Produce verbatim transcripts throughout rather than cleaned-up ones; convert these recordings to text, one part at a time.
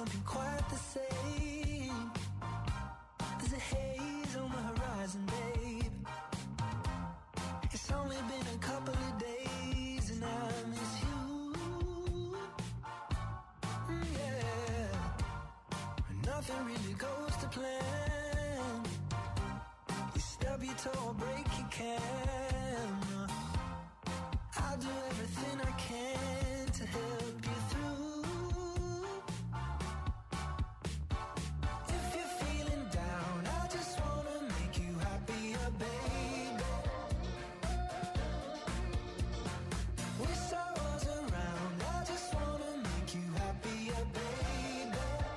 been quite the same. There's a haze on the horizon, babe. It's only been a couple of days and I miss you. Mm, yeah. Nothing really goes to plan. You stub your toe or break your can. I'll do everything I can to help you through. If you're feeling down, I just wanna make you happier, baby. Wish I was around, I just wanna make you happier, baby.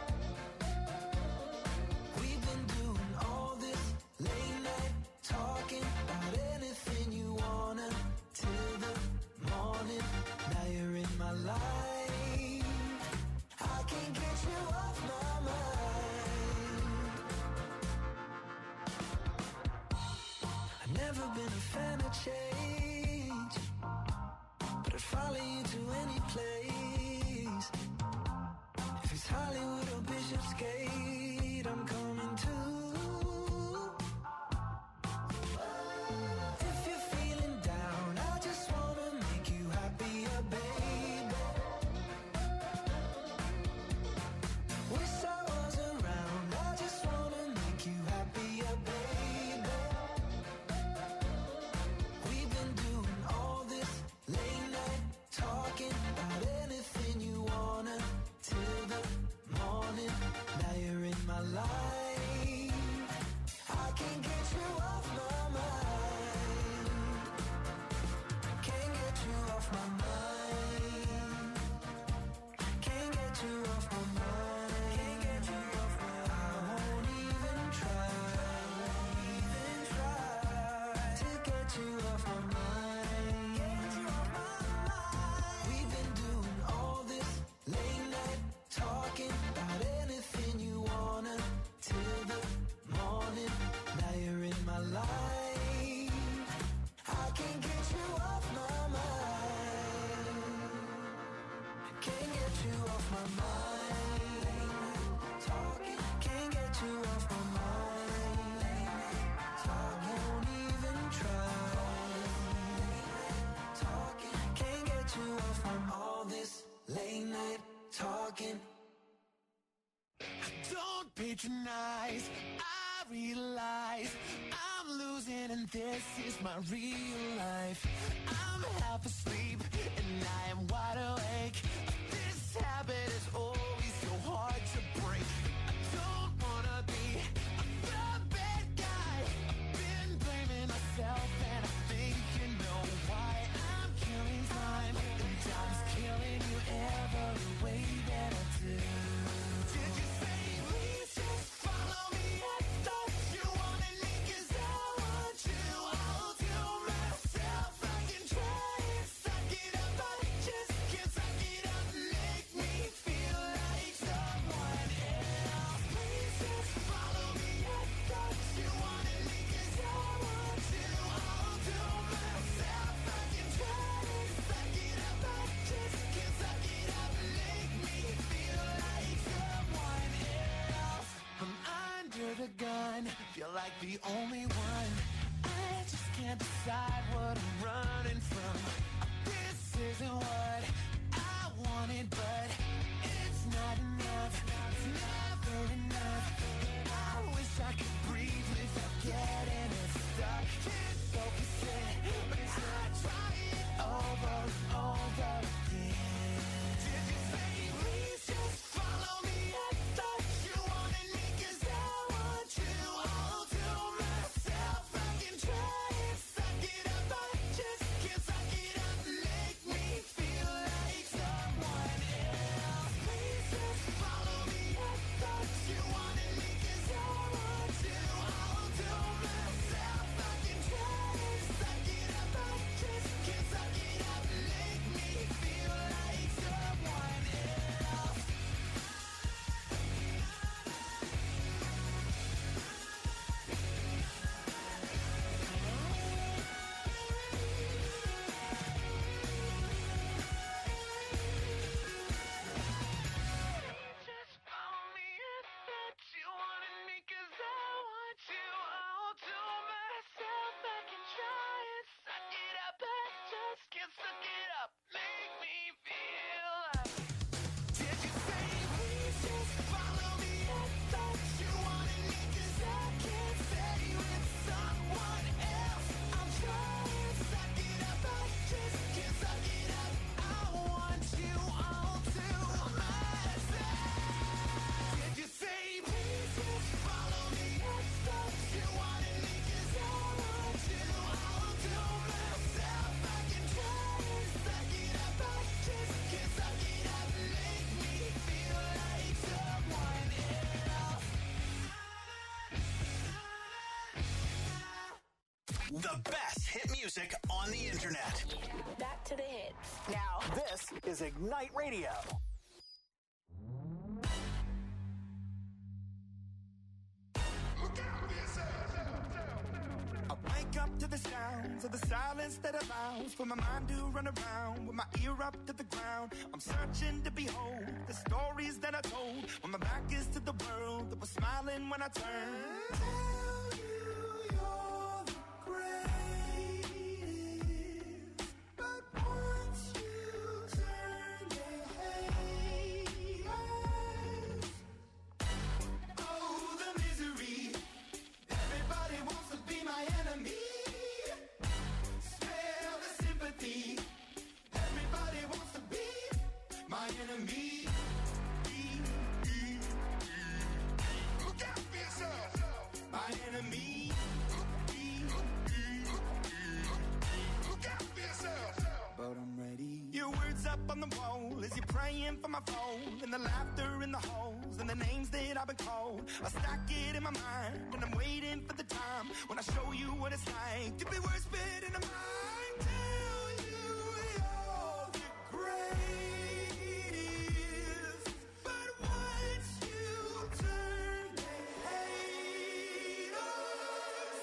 We've been doing all this late night talking about anything you wanna till the morning. Now you're in my life. I can't get you off my mind. I've never been a fan of change, but I'd follow you to any place. If it's Hollywood or Bishopsgate, I'm coming too. If you're feeling down, I just wanna make you happier, baby. Wish I was around, I just wanna make you happier, baby. We've been doing all this late night talking about anything you wanna till the morning. Now you're in my life. I can't get you off my mind. Can't get you off my mind. Can't get you off my mind. Can't get you off my mind. I won't even try. Even try to get you off my mind. Get you off my mind. We've been doing all this late night talking about anything you wanna till the morning. Now you're in my life. I can't get you off my mind. Can't get you off my mind. Talking, can't get you off my mind. Talking, won't even try. Talking, can't get you off from all this late night talking. Don't patronize, I realize I'm losing and this is my real life. I'm half asleep and I am wide awake. This habit is always so hard to break. I don't wanna be the bad guy. I've been blaming myself and I think you know why. I'm killing time and time's killing you every way that I do. Did you say please just follow me? I thought you wanted me 'cause I want you. I'll do myself. I can try and suck it up. I just can't suck it up. Make me feel like someone else. Please just follow me. I thought you wanted me 'cause I want you. I'll do myself. I can try and suck it up. I just can't suck it up. Make me feel like someone else. I'm under the gun, feel like the only one. I just can't decide what I'm running from. This isn't what I wanted, but it's not enough. It's never enough. I wish I could breathe without getting it stuck. Can't focus it, but I try it over and over again. Did you say please just follow me? I thought you wanted me 'cause I want you. I'll do myself. I can try and suck it up. I just can't suck it up. Make me feel like someone else. Please just follow me. I thought you wanted me 'cause I want you. I'll do myself. The best hit music on the internet. Back to the hits. Now, this is Ignite Radio. I wake up to the sounds of the silence that allows for my mind to run around with my ear up to the ground. I'm searching to behold the stories that I told when my back is to the world that was smiling when I turned. Tell you you're the greatest, but once you turn, they hate us. Oh, the misery. Everybody wants to be my enemy. Smell the sympathy. Everybody wants to be my enemy. Look out for yourself. My enemy. Look out for yourself. But I'm ready. Your words up on the wall as you're praying for my phone, and the laughter in the halls and the names that I've been called. I stack it in my mind and I'm waiting for the time when I show you what it's like to be worse fit in a mind. Tell you you're the greatest, but once you turn, they hate us.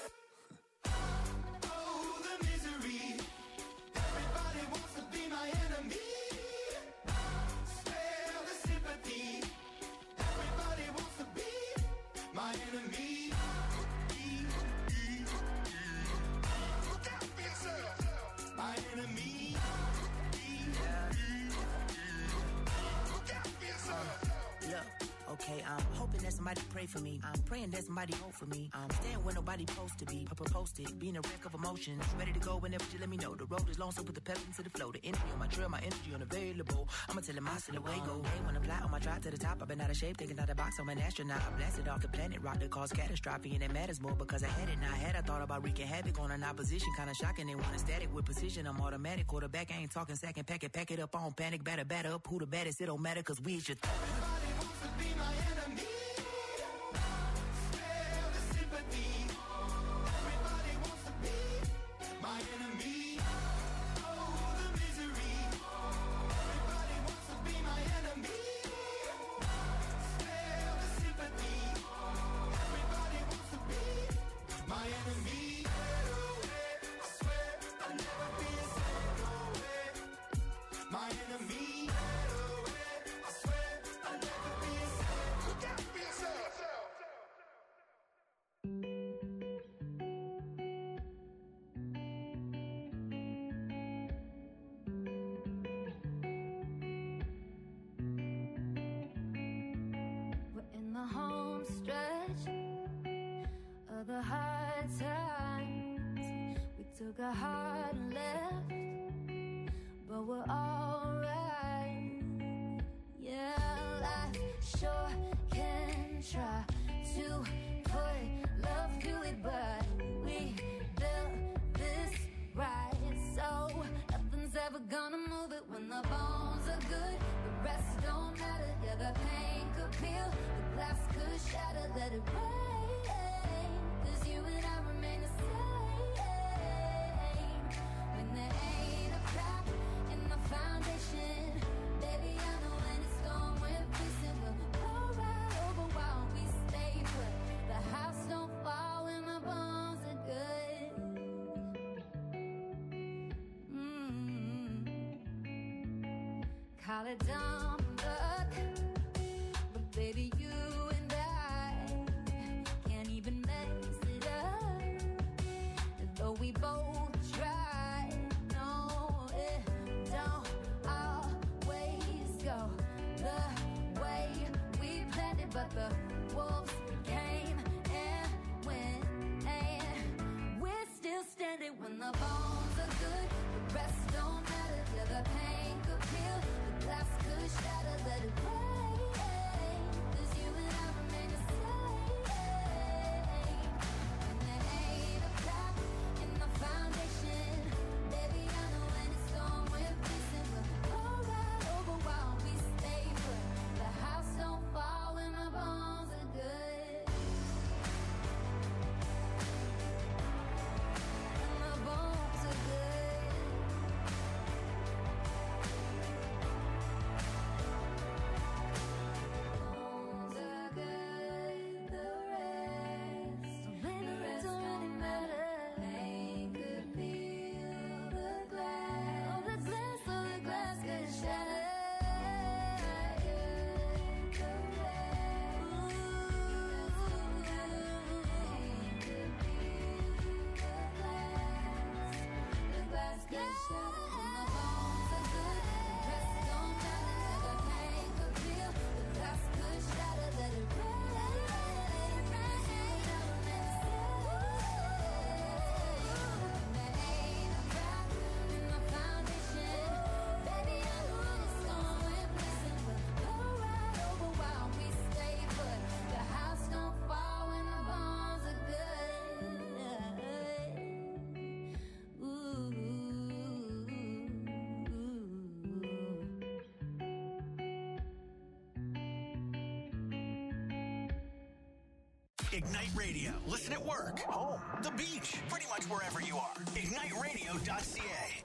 Oh, the misery. Everybody wants to be my enemy. Spare the sympathy. Everybody wants to be my enemy. Look out for yourself. My enemy. Look out for yourself. Look, okay, I'm hoping that somebody pray for me. I'm praying that somebody hope for me. I'm staying where nobody supposed to be. Papa posted, being a wreck of emotions. Ready to go whenever you let me know. The road is long, so put the pep into the flow. The energy on my trail, my energy unavailable. I'ma tell him I still away go. Hey, when I fly on my drive to the top, I've been out of shape, thinking out the box. I'm an astronaut. I blasted off the planet rock that caused catastrophe, and it matters more because I had it. Now I had I thought about wreaking havoc on an opposition, kinda shocking. They want a static with precision. I'm automatic. Quarterback, I ain't talking second pack it, pack it up on panic, batter, batter up. Who the baddest? It don't matter, cause we is your th- Everybody wants to be my enemy. Spare the sympathy. Everybody wants to be my enemy. Oh, the misery. Everybody wants to be my enemy. Spare the sympathy. Everybody wants to be my enemy. I swear I'll never be a second away. My enemy. I swear I'll never be a second. Look out for yourself. We're in the home stretch of the hard times. We took a hard left, but we're alright. Yeah, life sure can try to put love to it, but we built this right, so nothing's ever gonna move it. When the bones are good, the rest don't matter. Yeah, the pain could peel, the glass could shatter. Let it rain, cause you and I remain the same. When there ain't a crack in the foundation, baby, I know when it's gone, we're facing. We'll go right over while we stay put. The house don't fall when the bones are good. Mm. Call it dumb luck, but baby, you and I can't even mess it up. Though we both try, no, it don't always go the way we planned it. But the wolves came and went, and we're still standing. When the bones are good, the rest don't matter. Yeah, the pain could peel, the glass could shatter. Let it rain, cause you and I remain the same. When there ain't a crack in the foundation, baby, I know when it's gone, we're facing. We'll go right over while we stay put. The house don't fall when the bones are good. The Ignite Radio. Listen at work, home, the beach, pretty much wherever you are. ignite radio dot c a.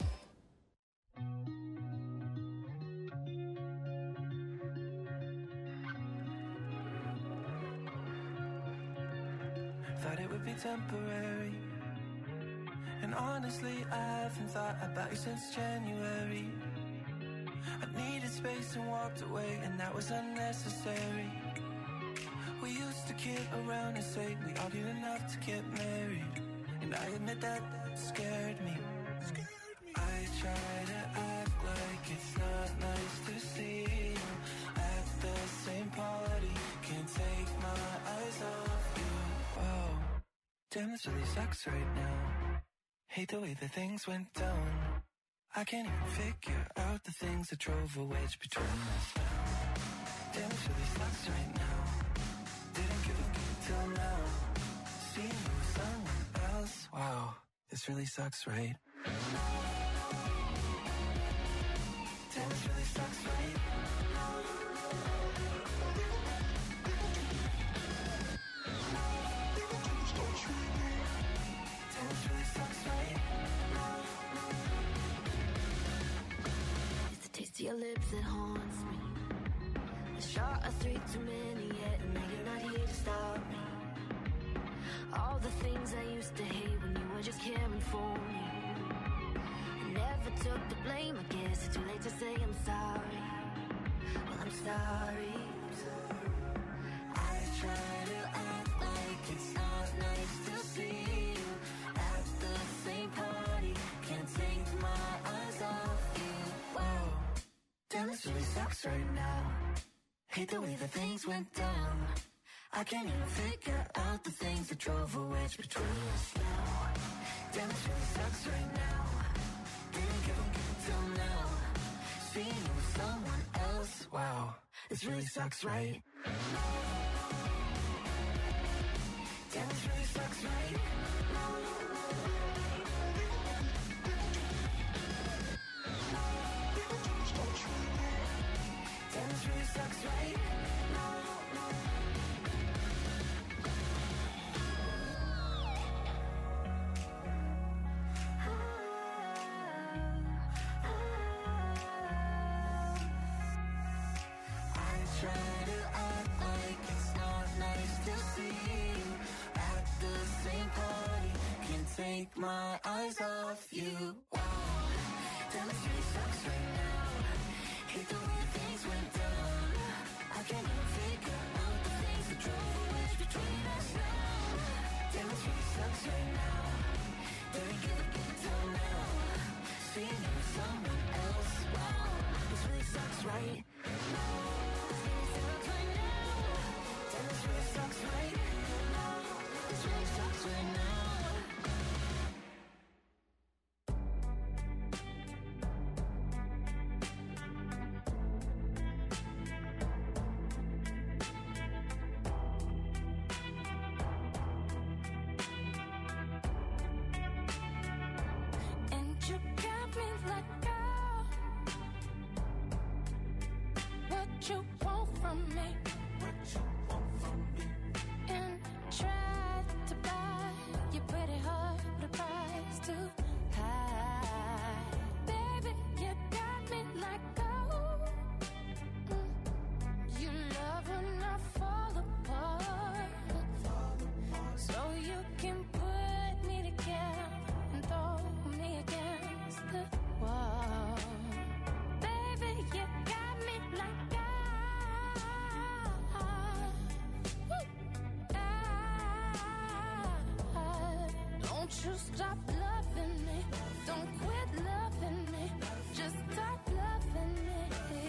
Thought it would be temporary, and honestly I haven't thought about you since January. I needed space and walked away, and that was unnecessary. We used to kid around and say we argued enough to get married, and I admit that scared me. I try to act like it's not nice to see you at the same party. Can't take my eyes off you. Wow, damn, this really sucks right now. Hate the way that things went down. I can't even figure out the things that drove a wedge between us now. Damn, this really sucks right now. Didn't give a fuck till now. Seeing you with someone else. Wow, this really sucks, right? Damn, this really sucks, right? Damn, this really sucks, right? It's the taste of your lips that haunts me. A shot of three too many yet, and now you're not here to stop me. All the things I used to hate when you were just caring for me. I never took the blame, I guess it's too late to say I'm sorry. Well, I'm sorry. I try to act like it's not nice to see you at the same party. Can't take my eyes off you. Wow, damn, this really sucks right now. Hate the way that things went down. I can't even figure out the things that drove a wedge between us now. Damn, this really sucks right now. Didn't give a fuck till now. Seeing you with someone else. Wow, this really sucks, right? Damn, this really sucks, right? Damn, this really sucks, right? Try to act like it's not nice to see you at the same party. Can't take my eyes off you. Wow, damn, this really sucks right now. Hate the way things went down. I can't even figure out the things that drove a wedge between us now. Damn, this really sucks right now. Didn't give a fuck till now. Seeing you with someone else. Wow, this really sucks, right? This really sucks right now. This really sucks right now. And you got me like, oh, what you want from me? What you want from me? And tried to buy your pretty heart with a price too high. Baby, you got me like gold. Mm. You love when I fall apart, so you can put me together and throw me against the wall. Baby, you got me like gold. Don't you stop loving me. Don't quit loving me. Just stop loving me.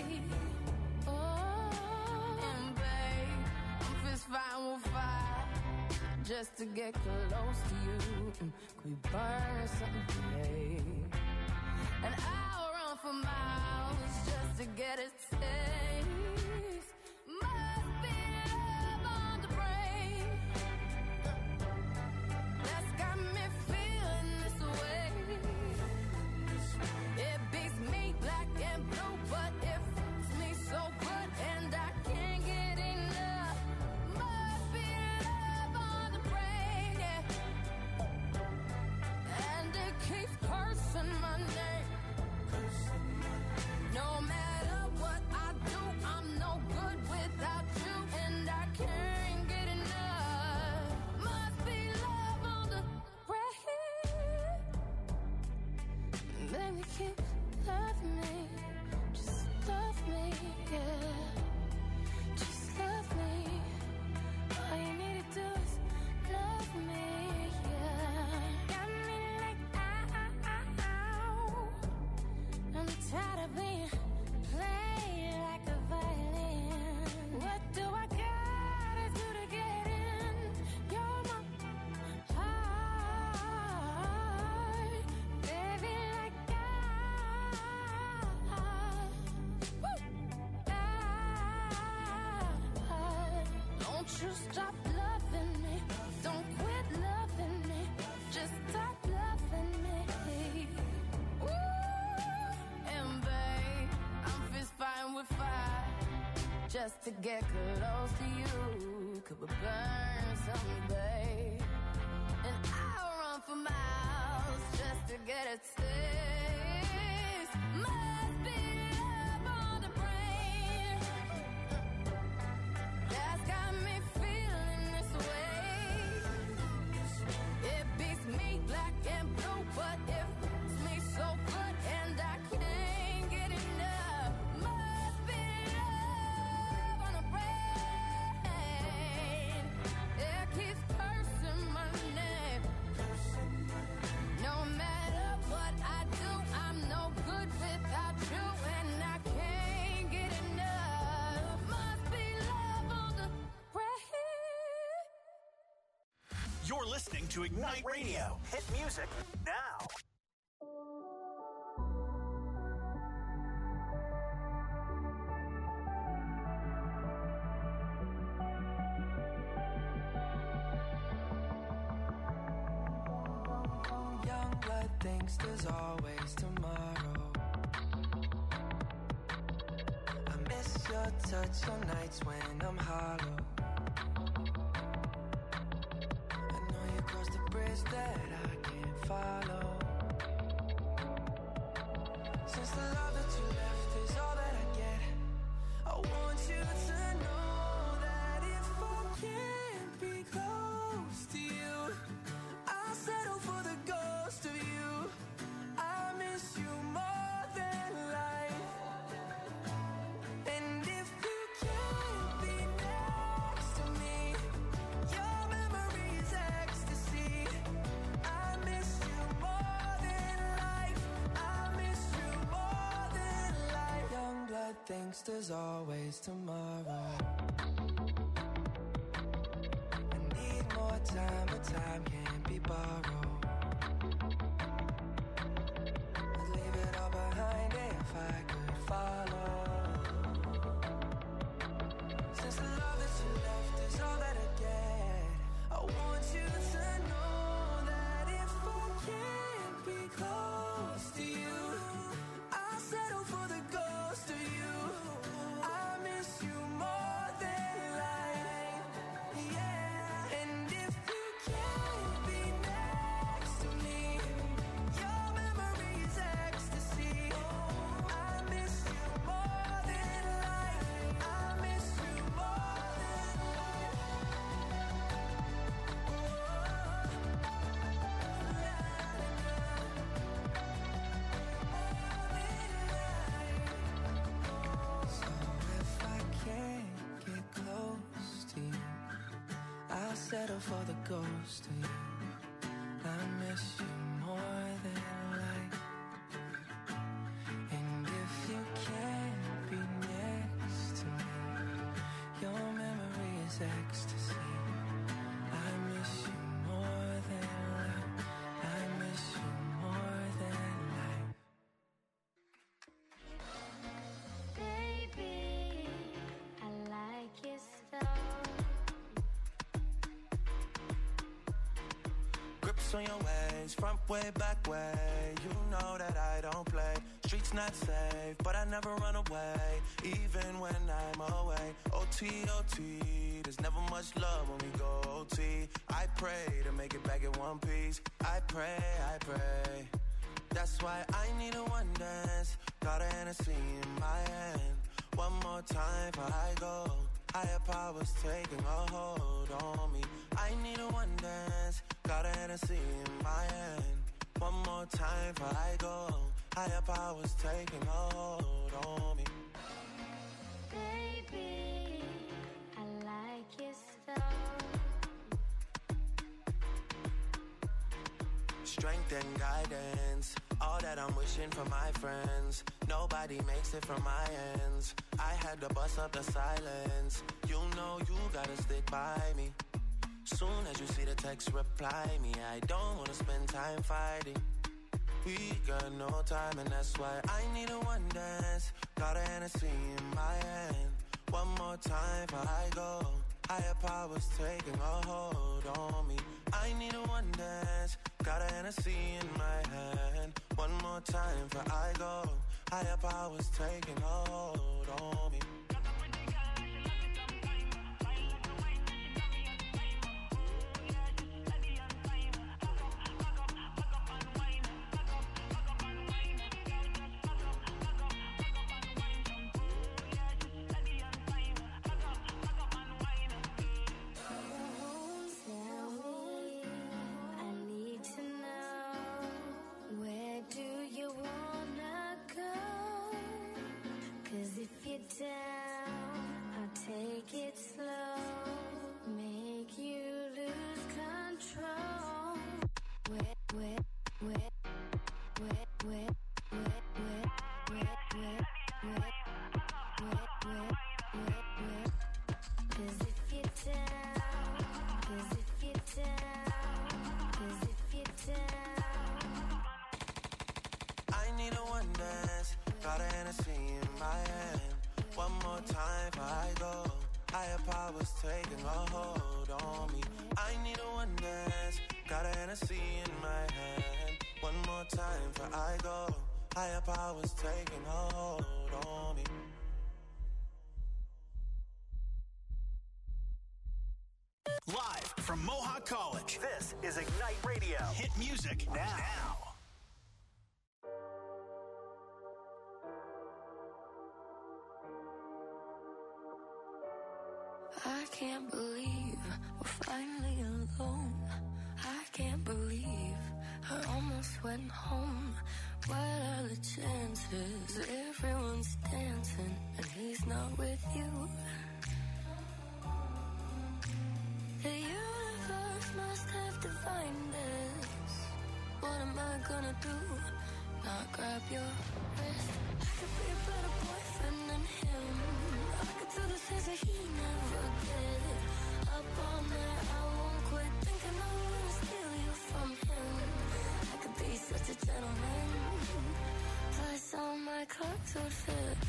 Oh, and babe, I'm fist fighting with fire just to get close to you. Mm, Could we burn something today? And I'll run for miles just to get a taste. Must be love on the brain that's got me feeling this way. It beats me black and blue, but it fits me so good, and I can't get enough. Must be love on keep loving me, just love me, yeah. Just love me. All you need to do is love me, yeah. Got me like ow. I'm tired of being played like a violin. What do I gotta do to get in? You're my heart, baby, like I. Woo! I. Don't you stop loving me. Don't quit loving me. Just stop loving me. Ooh, and babe, I'm fist fighting with fire just to get close to you. Could we burn someday? And I'll run for miles just to get a taste. Must be love on the brain that's got me feeling this way. It beats me black and blue, but it fits me so good, and I can't get enough. Must be love on the brain. It keeps cursing my name. No matter what I do, I'm no good without you, and I can't get enough. Must be love on the brain. You're listening to Ignite Radio. Hit music now. Young blood thinks there's always tomorrow. I miss your touch on nights when I'm hollow. I know you crossed the bridge that I can't follow. Since the love that you left is all that I get, I want you to know that if I can't be close to you, I'll settle for the ghost of you. I miss you more than life. And if you can't be next to me, your memory is ecstasy. I miss you more than life. I miss you more than life. Young blood thinks there's always tomorrow. I need more time, but time can't be borrowed. I'd leave it all behind if I could follow. Since the love that you left is all that I get, I want you to know that if I can't be close to you, I'll settle for the ghost of you. I miss you more than life, yeah. And if you can't be next to me, your memory is ecstasy. I miss you more than life. I miss you more than life. So if I can't get close to you, I'll settle for the ghost of you. I miss you more than life. And if you can't be next to me, your memory is ecstasy. I miss you more than life. I miss you more than life. Baby, I like your stuff. Grips on your ways, front way, back way. You know that I don't play. Streets not safe, but I never run away, even when I'm away. O T, O T, there's never much love when we go O T. I pray to make it back in one piece. I pray, I pray. That's why I need a one dance. Got a Hennessy in my hand. One more time before I go. Higher powers taking a hold on me. I need a one dance. Got a Hennessy in my hand. One more time before I go. Higher powers taking a hold on me. Baby, I like your stuff. Strength and guidance, all that I'm wishing for my friends. Nobody makes it from my ends. I had to bust up the silence. You know you gotta stick by me. Soon as you see the text, reply me. I don't wanna spend time fighting. We got no time and that's why I need a one dance. Got a Hennessy in my hand. One more time before I go. Higher powers taking a hold on me. I need a one dance. Got a Hennessy in my hand. One more time before I go. Higher powers taking a hold on me. Down, I'll take it slow, make you lose control. Wet, wet, wet, wet, wet, wet, wet, wet, wet, wet, wet, wet, wet, wet. 'Cause if you're down, 'cause if you're down, 'cause if you're down. I need a one dance, got a Hennessy in my hand. One more time before I go. Higher powers taking a hold on me. I need a one dance. Got a Hennessy in my hand. One more time before I go. Higher powers taking a hold on me. Live from Mohawk College, this is Ignite Radio. Hit music now. now. I can't believe we're finally alone. I can't believe I almost went home. What are the chances? Everyone's dancing and he's not with you. The universe must have divined this. What am I gonna do? Not grab your wrist. I could be a better boyfriend than him. I could do the things that he never did. Up all night, I won't quit thinking I'm gonna steal you from him. I could be such a gentleman. Plus all my clothes would fit.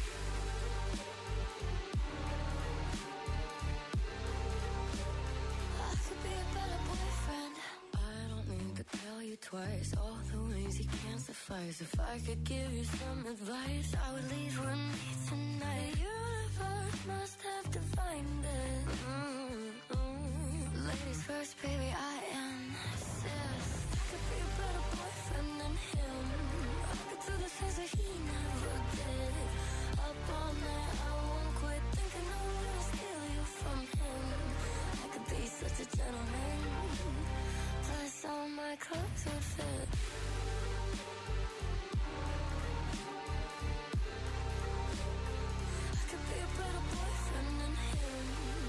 I could be a better boyfriend. I don't need to tell you twice all the ways you can't suffice. If I could give you some advice, I would leave with me tonight. The universe must have divined it. Mm-hmm. Ladies first, baby, I insist. I could be a better boyfriend than him. I could do the things that he never did. Up all night, I won't quit thinking I'm gonna steal you from him. I could be such a gentleman. Plus all my clothes would fit. I could be a better boyfriend than him.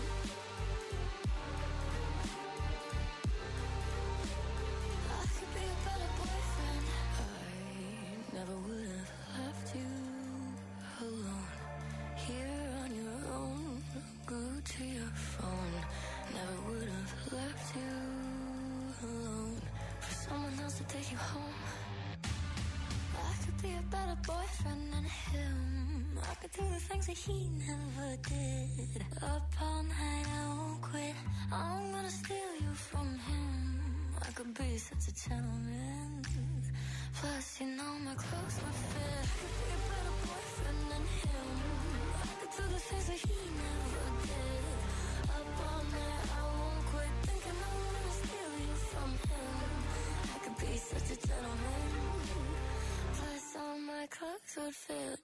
I could be a better boyfriend. I never would have left you alone. Here on your own, glued to your phone. Never would have left you alone for someone else to take you home. I could be a better boyfriend than him. I could do the things that he never did. Up all night, I won't quit. I'm gonna steal you from him. I could be such a gentleman. Plus, you know my clothes would fit. I could be a better boyfriend than him. I could do the things that he never did. Up all night, I won't quit thinking I'm gonna steal you from him. I could be such a gentleman. Plus, all my clothes would fit.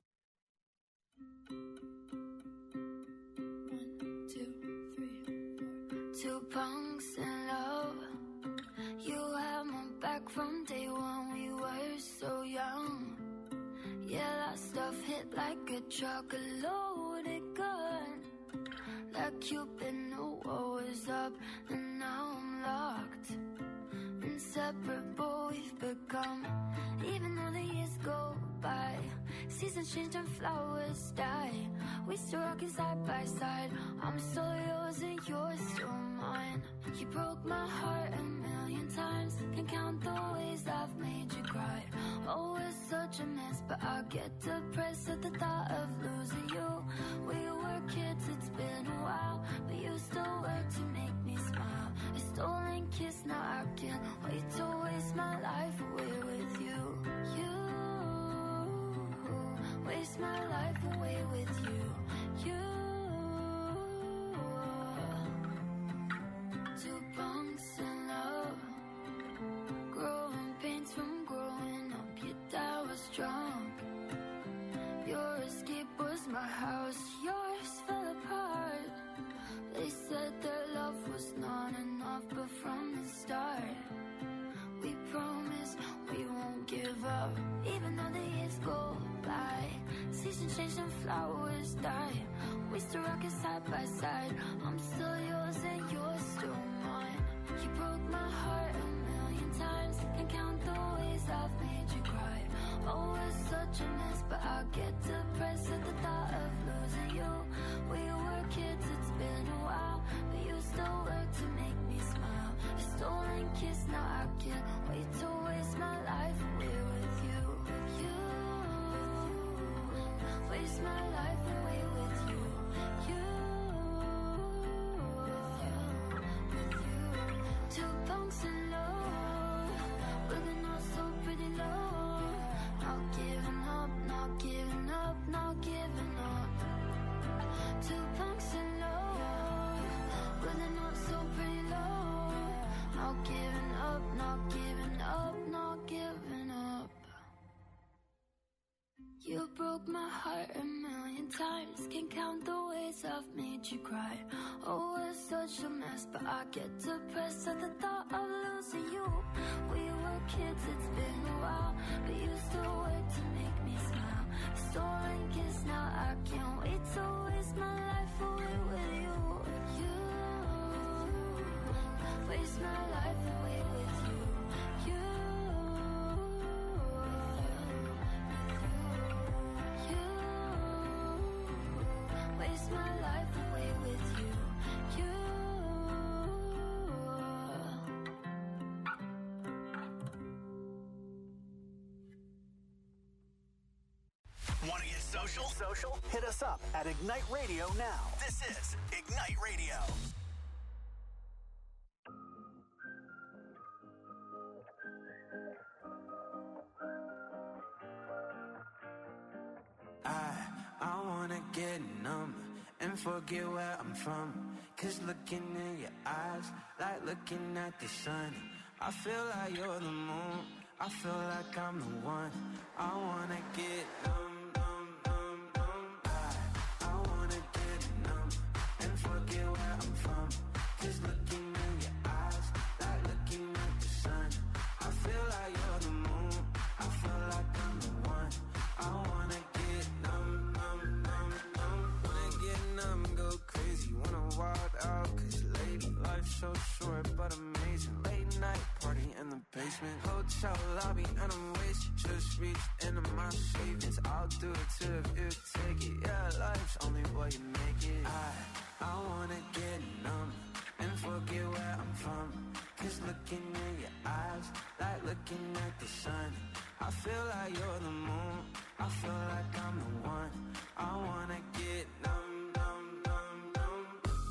One, two, three, four. Two punks in love. You had my back from day one. We were so young. it like a truck, a loaded gun. Like you've been the war was up, and now I'm locked. Inseparable we've become. Even though the years go by, seasons change and flowers die, we still rockin' side by side. I'm still yours and you're still mine. You broke my heart a million times, can't count the ways I've made you cry. Oh, it's such a mess, but I get depressed at the thought of losing you. We were kids, it's been a while, but you still work to make me smile. A stolen kiss, now I can't wait to waste my life away with you. You waste my life away with you. You two punks in love, growing pains from growing up. Your dad was drunk, your escape was my house, yours fell apart. They said their love was not enough, but from the start we promise we won't give up. Even though the years go by, seasons change and flowers die, we still rockin' side by side. I'm still yours and you're still mine. You broke my heart a million times, can't count the ways I've made you cry. Oh, it's such a mess, but I get depressed at the thought of losing you. We were kids, it's been a while, but you still work to make me smile. A stolen kiss, now I can't wait to waste my life away with you. You waste my life away with you. You, with you. Two punks in love, looking all so pretty low. Not giving up, not giving up, not giving up. Two punks in love, looking all so pretty low. Not giving up, not giving up, not giving up. You broke my heart a million times, can't count the ways I've made you cry. Oh, it's such a mess, but I get depressed at the thought of losing you. We were kids, it's been a while, but you still work to make me smile. Stolen kiss, now I can't wait to waste my life away with you. You waste my life away with you. You waste my life away with you. You Want to get social? Social? Hit us up at Ignite Radio now. This is Ignite Radio. I, I wanna get numb and forget where I'm from. Cause looking in your eyes, like looking at the sun. I feel like you're the moon, I feel like I'm the one. I wanna get numb, numb, numb, numb. I, I wanna get numb and forget where I'm from. Cause looking in your eyes, like looking at the sun. I feel like you're the moon, I feel like I'm the one. I wanna get numb, numb, numb, numb. Wanna get numb, go crazy, wanna wild out. Cause lady, life's so short but amazing. Late night party in the basement, hotel lobby and I'm wasted. Just reached into my savings, I'll do it too if you take it. Yeah, life's only what you make it. I, I wanna get numb and forget where I'm from. Cause looking in your eyes, like looking at the sun. I feel like you're the moon, I feel like I'm the one. I wanna get numb, numb, numb, numb.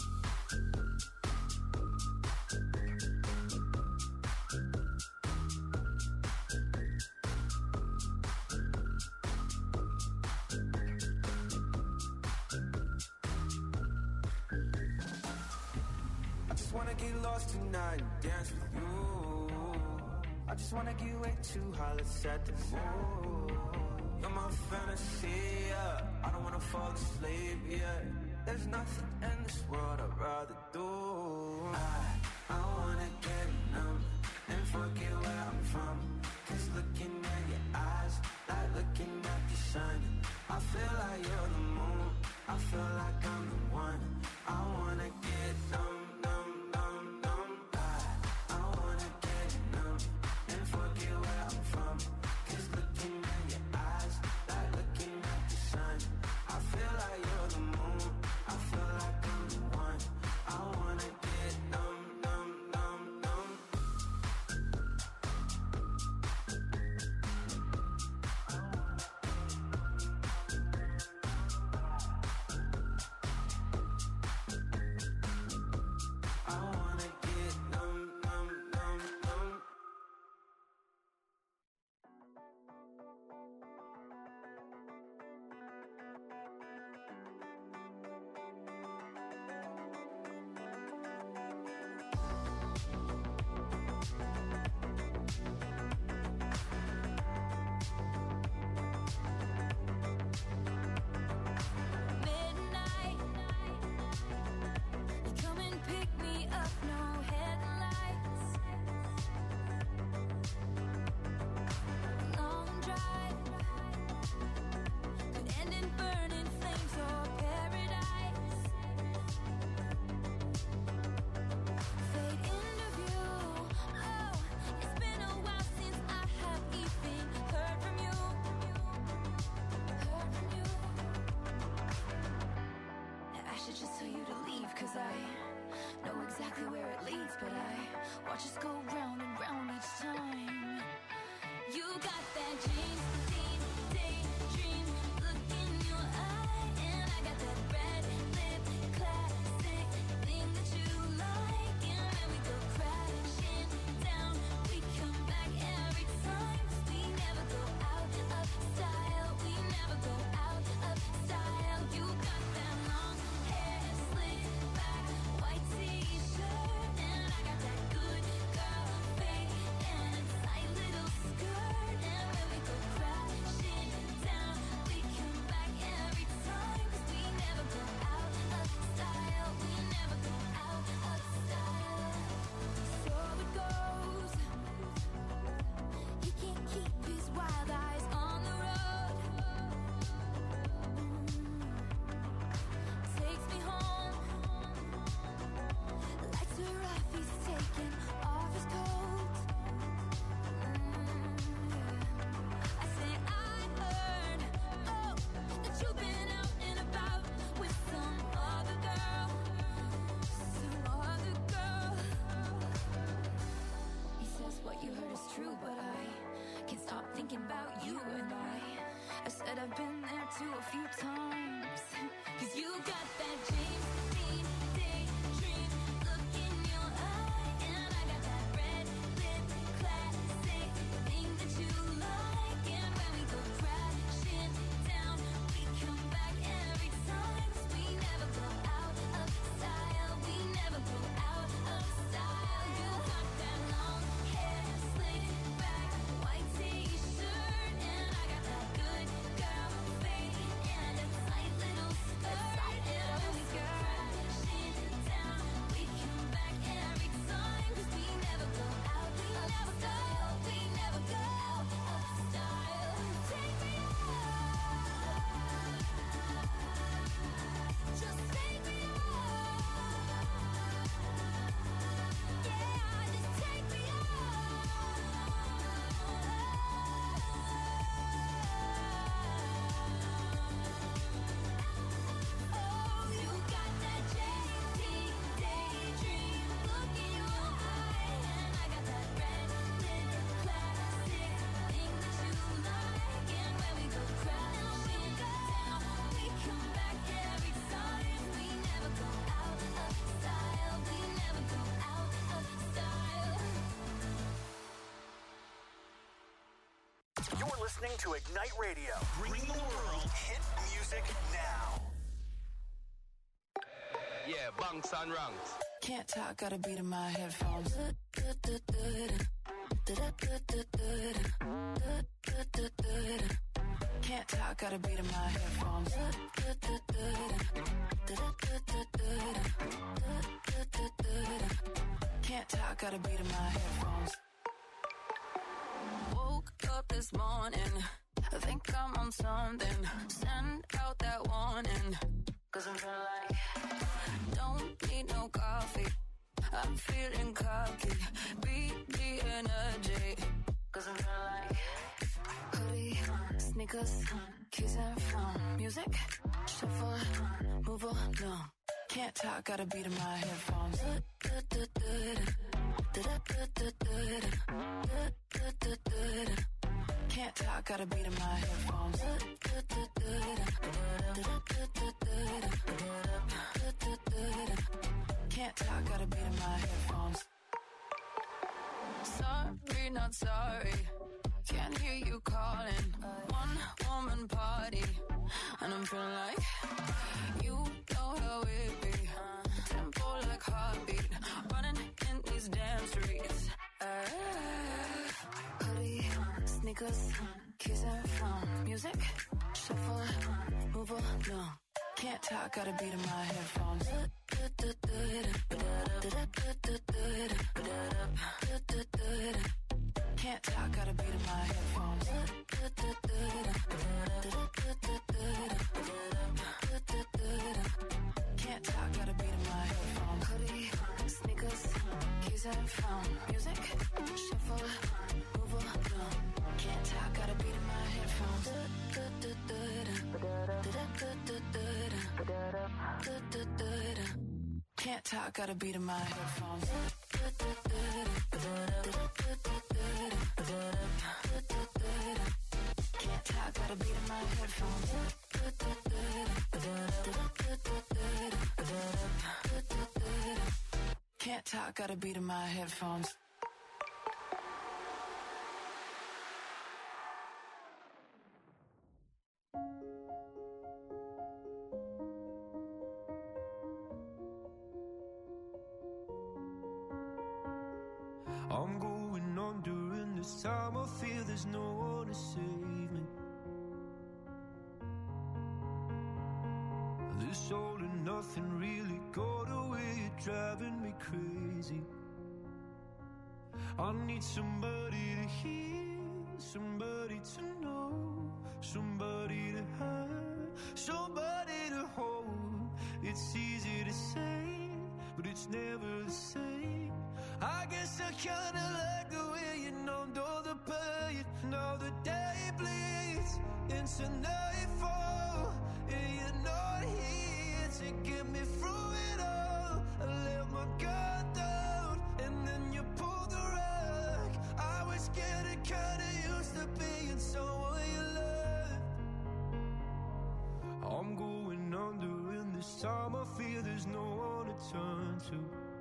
I just wanna get lost tonight and dance with you. I just wanna get way too high, let's set the mood. You're my fantasy, yeah. I don't wanna fall asleep, yeah. There's nothing in this world I'd rather do. I, I wanna get numb and forget where I'm from. Cause looking at your eyes, like looking at the sun. I feel feel like I'm the one. I wanna get numb, numb, numb, numb. I, I wanna get numb and forget where I'm from. Cause looking at your eyes, like looking at the sun. I feel like you're the moon, I feel like I'm the one. I wanna get numb, numb, numb, numb. I wanna get numb, numb, numb, numb. Midnight, you come and pick me up, no headlights. Long drive could end in burning flames or paradise. Fade into view. Oh, it's been a while since I have even heard from you. Heard from you. I should just tell you to leave, cause I know exactly where it leads, but I watch us go round and round each time. You got that dream, deep, daydream look in your eye, and I got that red lip classic thing that you like, and when we go crashing down, we come back every time, 'cause we never go out of style, we never go out of style. You got that long hair slicked back, white t-shirt, and I got that good girl fade and a tight little skirt, and when we go crashing down, we come back every time, 'cause we never go out of style, we never go out of style. So it goes. He can't keep his wild eyes on the road. Takes me home. Lights are off, he's taking off his coat. I say I heard, oh, that you've been out and about with some other girl, some other girl. He says what you heard is true, but I can't stop thinking about you, and I I said I've been there too a few times. 'Cause you got that James Dean daydream look in your eye, and I got that red lip classic thing that you like, and when we go crashing down, we come back every time, 'cause we never go out of style, we never go out of style. You got that long hair slicked back, white t-shirt, and I got that good girl fade and a tight little skirt, and when we go crashing down, we come back every time, 'cause we never go out of style, we never go out of style. Take me out, just take me out, yeah, just take me out. Oh, you got that J T daydream look in your eye, and I got that red lip classic thing that you like, and when we go crashing down, we come back every time, we never go out of style, we never go out of style. You're listening to Ignite Radio, bringing the world hit music now. Yeah, bunks and ranks. Can't talk, got a beat in my headphones. Can't talk, got a beat in my headphones. Can't talk, got a beat in my headphones. Woke up this morning, I think I'm on something. Send out that warning. Cause I'm feeling like don't need no coffee. I'm feeling cocky. Beat the energy. Cause I'm feeling like hoodie, sneakers, keys and phone. Music, shuffle, move along. Can't talk, gotta beat in my headphones. Can't talk, gotta beat in my headphones. Can't talk, gotta beat in my headphones. Sorry, not sorry. Can't hear you calling. One woman party. And I'm feeling like you know how it be. Tempo like heartbeat. Running in these damn streets. Uh, hoodie, sneakers, keys and phone. Music, shuffle, move along. Can't talk, gotta beat in my headphones. Can't talk, gotta beat in my headphones. Can't talk, gotta beat in my headphones. Hoodie, sneakers, keys and phone. Music, shuffle, move along. Can't talk, gotta beat in my headphones. Can't talk, gotta beat in my headphones. Can't talk, gotta beat in my headphones. Can't talk, gotta beat in my headphones. I'm going on during this time. I feel there's no one to save me. This all and nothing really got away. You're driving me crazy. I need somebody to hear, somebody to know, somebody to have, somebody to hold. It's easy to say, but it's never the same. I guess I kinda like the way you numbed all the pain. Now the day bleeds into nightfall, and you're not here to get me through it all. I let my guard down, and then you pulled the rug. I was getting kinda used to being someone you loved. I'm going under, and this time I feel there's no one to turn to.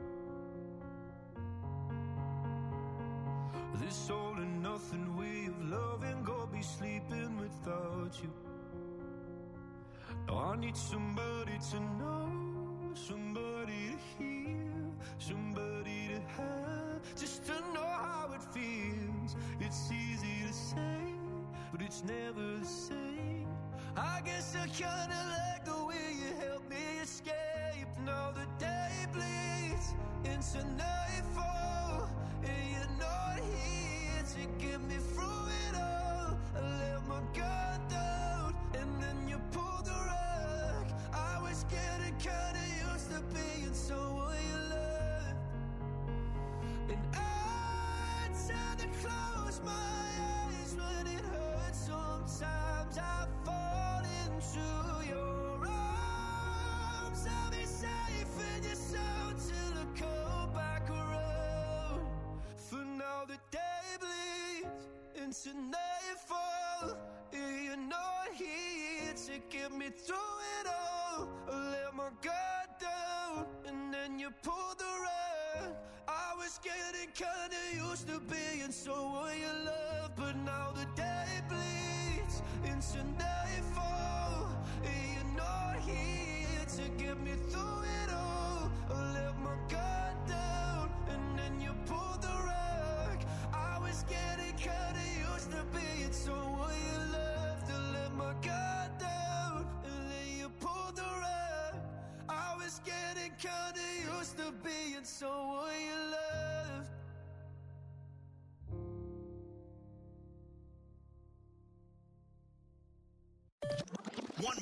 This all and nothing way of loving, go be sleeping without you. Now I need somebody to know, somebody to hear, somebody to have, just to know how it feels. It's easy to say, but it's never the same. I guess I kinda like the way you help me escape. Now the day bleeds into nightfall, and you're not here to get me through it all. I let my guard down, and then you pulled the rug. I was getting kinda used to being someone you loved. And I tend to close my eyes when it hurts. Sometimes I fall into your arms. I'll be safe in your soul till I come back around. For now the day bleeds into nightfall, and you're not here to get me through it all. I let my guard down, and then you pulled the rug. I was getting kinda used to being someone you love, but now the day bleeds into nightfall, and you're not here to get me through it all. I let my guard down, and then you pulled the rug. I was getting kinda used to being someone you loved. I let my guard down, and then you pulled the rug. I was getting kinda used to being someone you loved.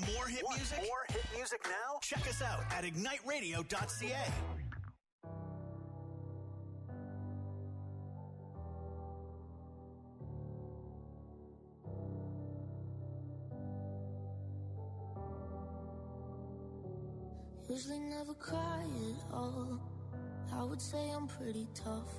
more hit Want music? more hit music now? Check us out at ignite radio dot c a. Usually never cry at all. I would say I'm pretty tough,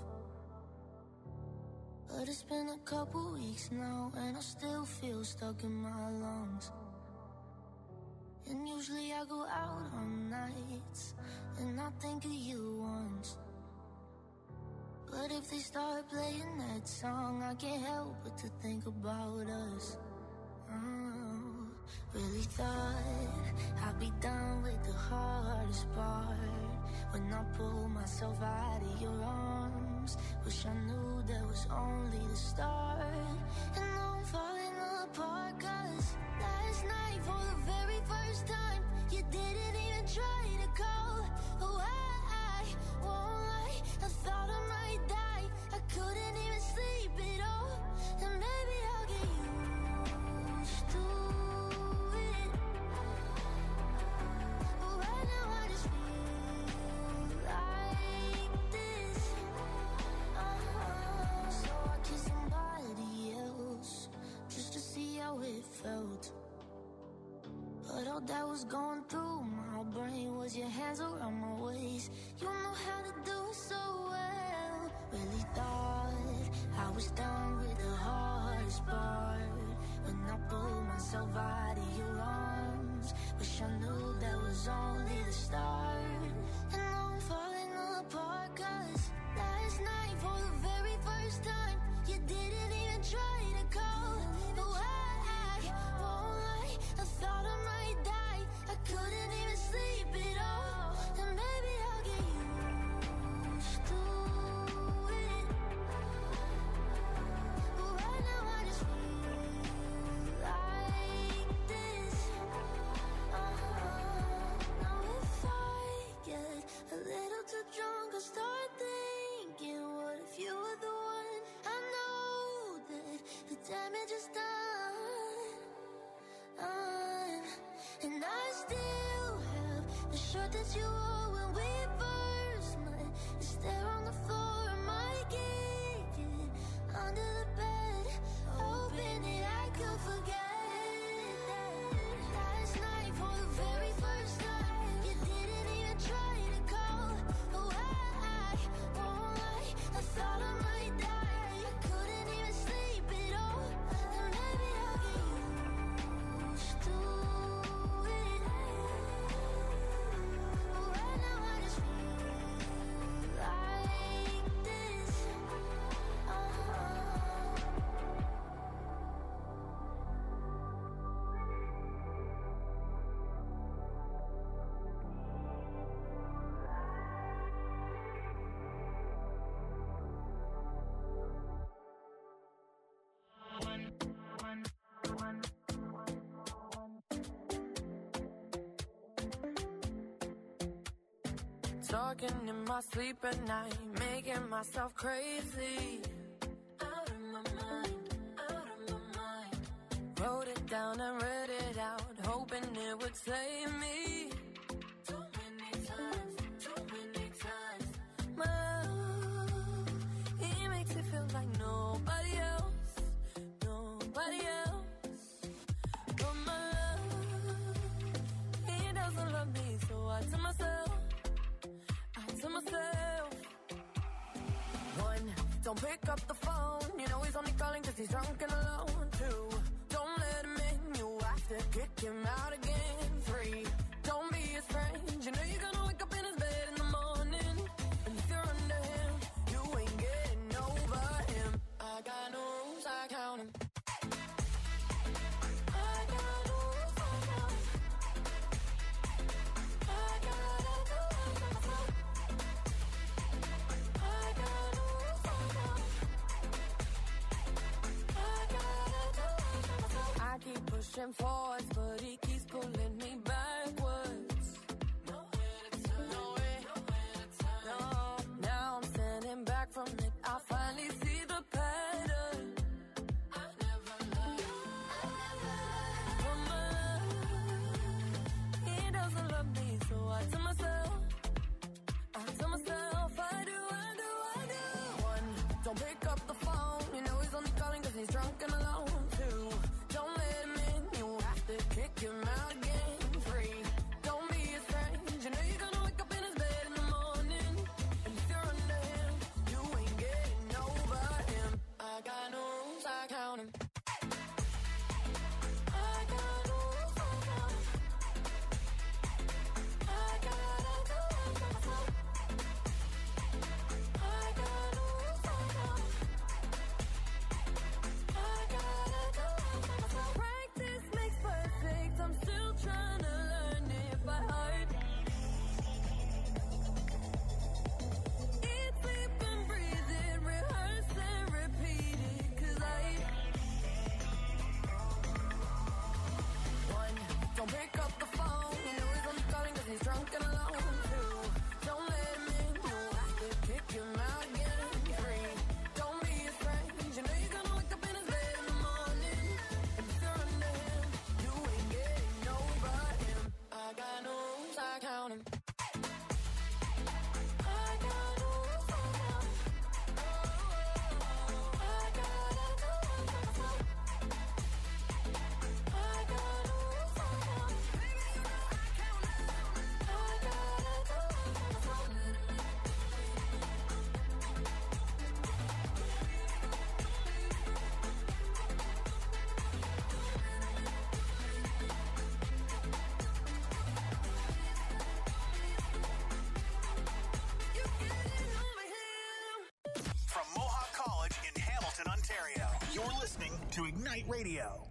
but it's been a couple weeks now and I still feel stuck in my lungs. And usually I go out on nights and I think of you once, but if they start playing that song, I can't help but to think about us. Oh, really thought I'd be done with the hardest part when I pulled myself out of your arms. Wish I knew that was only the start. And now I'm falling apart, cause last night for the very first time you didn't even try to call. Oh, I, I won't lie, I thought I might die. I couldn't even sleep at all. And maybe I'll get used to it, but right now I just feel like this. Uh-huh. So I kissed somebody else just to see how it felt, but all that was going through my brain was your hands around my waist. You know how to do it so well. Really thought I was done with the hardest part when I pulled myself out of your arms. Wish I knew that was only the start. And now I'm falling apart, cause last night for the very first time you didn't even try to call. No, I, I won't lie, I thought I might die. I couldn't even sleep at all. And maybe I'll get used to it, but right now I just feel like this. Uh-huh. Now if I get a little too drunk, I start thinking, what if you were the one? I know that the damage is done, done. And I still have the shirt that you wore when we first met. It's there on the floor, I might kick it under the bed, hoping that I could forget that last night for the very first time you didn't even try to call. Oh, I, I won't lie, I thought I might die. I couldn't even sleep at all. And maybe I'll get used to it, but right now I just feel like this. Uh-huh. Talking in my sleep at night, making myself crazy. Out of my mind, out of my mind. Wrote it down and read it out, hoping it would save me. Too many times, too many times. My love, he makes it feel like nobody else, nobody else. But my love, he doesn't love me, so I tell myself, to myself. One, don't pick up the phone. You know he's only calling cause he's drunk and alone. Two, don't let him in. You have to kick him out again. Three, don't be his friend. You know you're gonna wake up in his bed in the morning, and if you're under him, you ain't getting over him. I got no rules, I count him. I got no rules, I count him. I gotta do it myself. I got no rules, I count him. I gotta do it myself. I keep pushing forwards, but he keeps pulling me backwards. Nowhere to turn, nowhere, nowhere to turn. No, now I'm standing back from it. I finally see the pattern. I never learned, I never learned. But my love, Ignite Radio.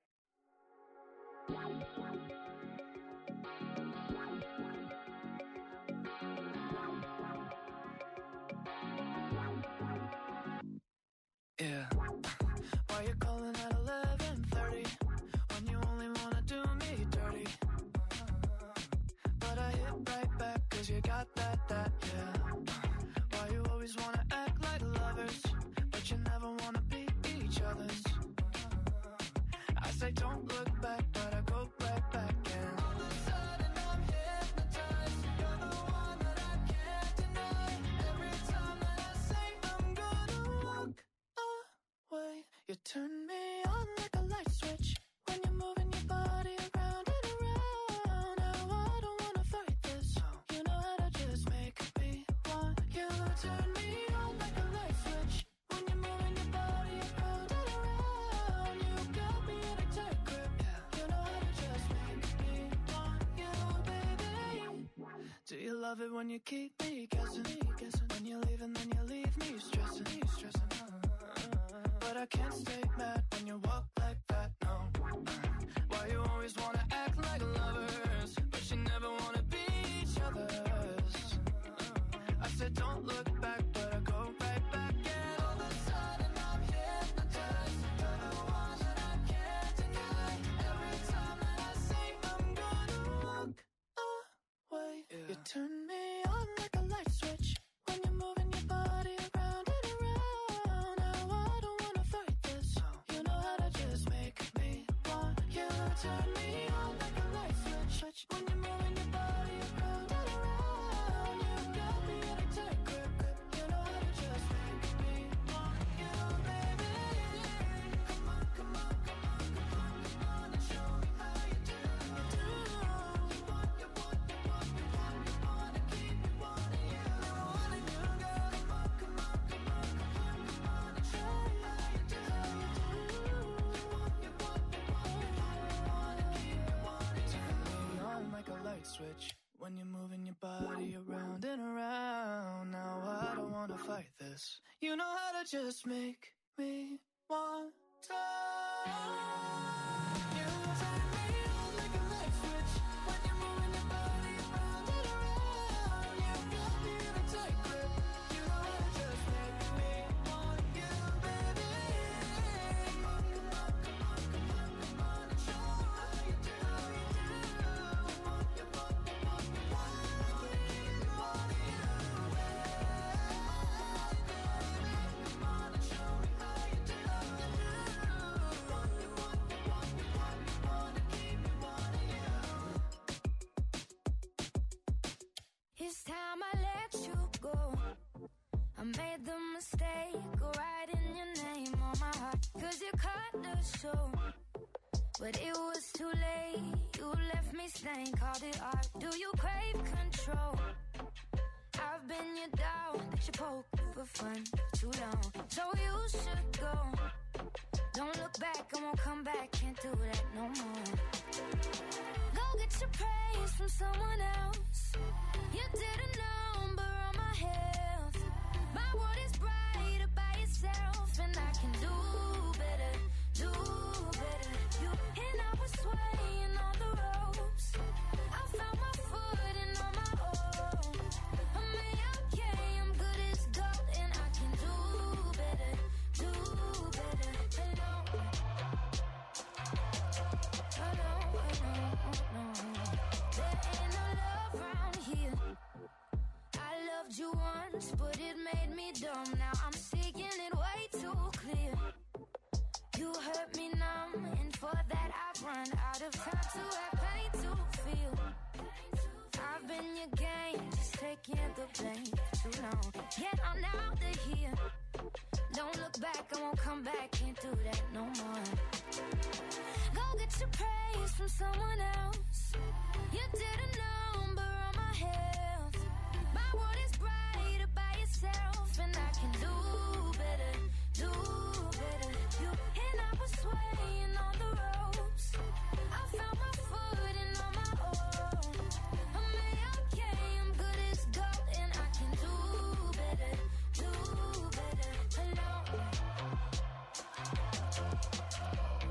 Yeah. Why you calling at eleven thirty when you only wanna do me dirty? But I hit right back cause you got that, that, yeah. Why you always wanna act like lovers, but you never wanna be each other's? I say don't look back, but I go right back and all of a sudden I'm hypnotized. You're the one that I can't deny. Every time that I say I'm gonna walk away, you turn me on like a light switch when you're moving your body around and around. Now I don't wanna fight this. You know how to just make me want you. Turn me on like a light switch when you're moving your body around and around. You got me in a tight grip. You know how to just make me want you, baby. Do you love it when you keep me guessing? When you leave and then you leave me stressing, stressing. But I can't stay mad when you walk like that, no. Why you always wanna act like lovers, but you never wanna be each other's? I said don't look back, but I go right back and all of a sudden I'm hypnotized. You're the one that I can't deny. Every time that I say I'm gonna walk away, yeah. You turn me on like a light switch when you're moving your body around and around. Now I don't wanna fight this. You know how to just make me want you. Turn me on like a light switch when you're moving your body around and around. You got me in a tight grip. You know how to just make me want you, baby. Come on, come on, come on, come on, come on and show me how you do. You want, you want, you want, you want, you wanna keep me wanting you. Wanting you, girl. Come on, come on, come on, come on, come on and show me how you do. You want, you want, you want, you want, you wanna keep me wanting you. Turn me on like a light switch when you're moving your body around and around. Now I don't wanna fight this. You know how to just make me want to. You turn me on like a light switch when you're moving your body around and around. You got me in a tight grip. You know how to just make me want you, baby. Come on, come on, come on, come on, come on and show me how you do. You want, you want, you want, you want, you wanna keep me wanting you. Come on and show me how you do. You want, you want, you want, you want, you wanna keep me wanting you. It's time I let you go. I made the mistake of writing your name on my heart, cause you cut the show. But it was too late, you left me stained, called it art. Do you crave control? I've been your dog, that you poke for fun for too long. So you should go. Don't look back, I won't come back, can't do that no more. Go get your praise from someone else. You did a number on my health. My world is brighter by yourself, and I can do better, do better. You and I was swaying on the ropes. I found my footing on my own. I'm okay, I'm good as gold, and I can do better, do better. Hello, hello, hello, hello. There ain't no love around here. I loved you once, but it made me dumb. Now I'm seeing it way too clear. You hurt me numb, and for that I've run out of time to have pain to feel. I've been your game, just taking the blame for too long. Yet I'm out of here. Don't look back, I won't come back, can't do that no more. Go get your praise from someone else. You did a number on my health. My world is brighter by yourself, and I can do better, do better. You and I was swaying on the ropes. I found my footing on my own. I'm okay, I'm good as gold, and I can do better, do better. Hello.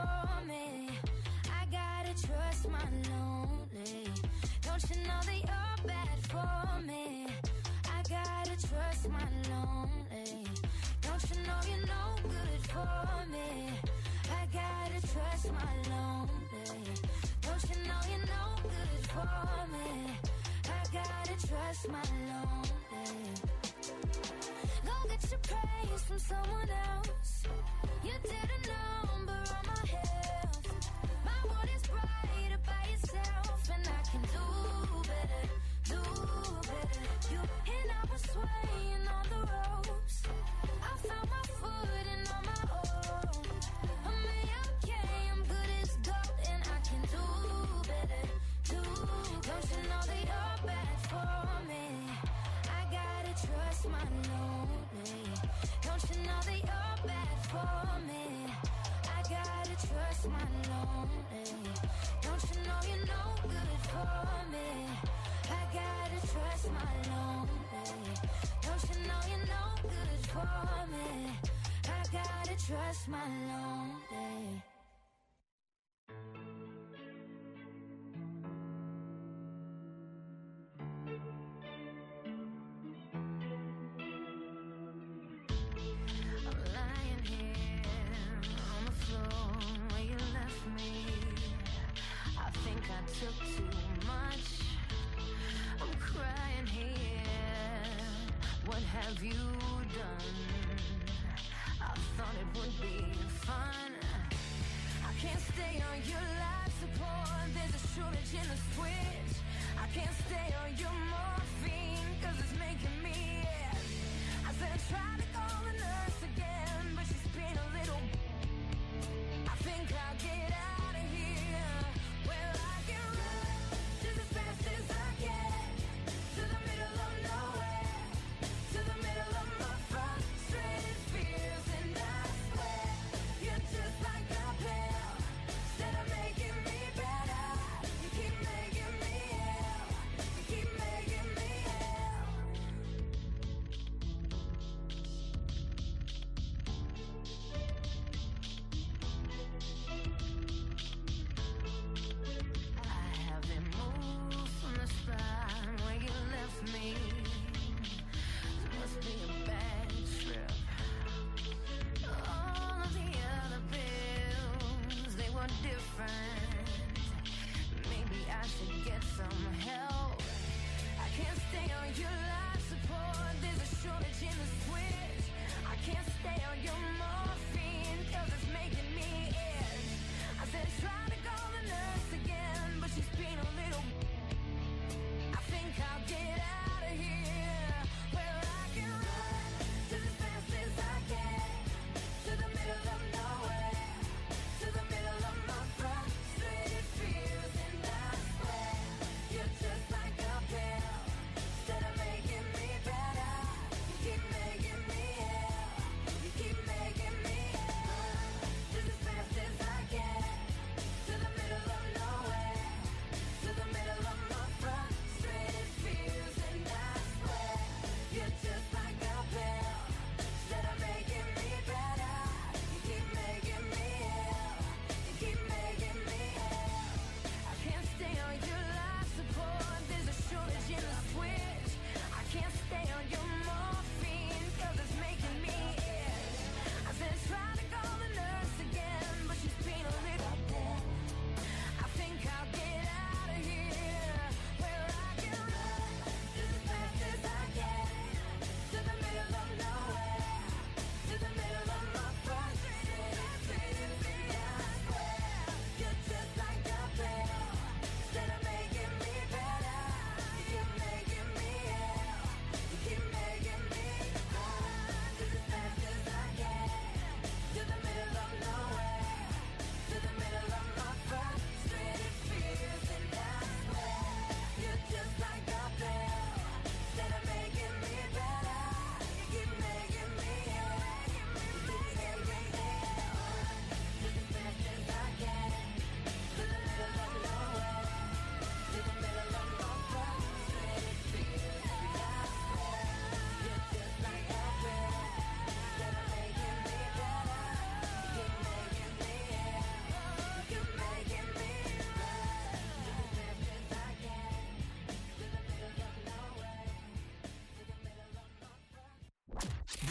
for me. I gotta trust my lonely. Don't you know that you're bad for me? I gotta trust my lonely. Don't you know you're no good for me? I gotta trust my lonely. Don't you know you're no good for me? I gotta trust my lonely. Go get your praise from someone else. You did a number on my health. My world is brighter by yourself, and I can do better, do better. You and I was swaying on the ropes. I found my footing on my own. I'm okay, I'm good as gold, and I can do better, do better. Don't you know that you're bad for me? I gotta trust my lonely. Don't you know that you're bad for me? I gotta trust my lonely. Don't you know you're no good for me? I gotta trust my lonely. Don't you know you're no good for me? I gotta trust my lonely. I'm lying here on the floor where you left me. I think I took too much. I'm crying here. What have you done? I thought it would be fun. I can't stay on your life support. There's a shortage in the switch. I can't stay on your morphine, cause it's making me ill. I said I tried to call the nurse again, but she's been a little. I think I'll get out of here. Well, I can run just as fast as I can to the middle of nowhere, to the middle of my frustrated fears, and I swear you're just like a pill. Instead of making me better, you keep making me ill. You keep making me ill.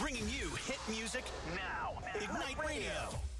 Bringing you hit music now. Ignite Radio.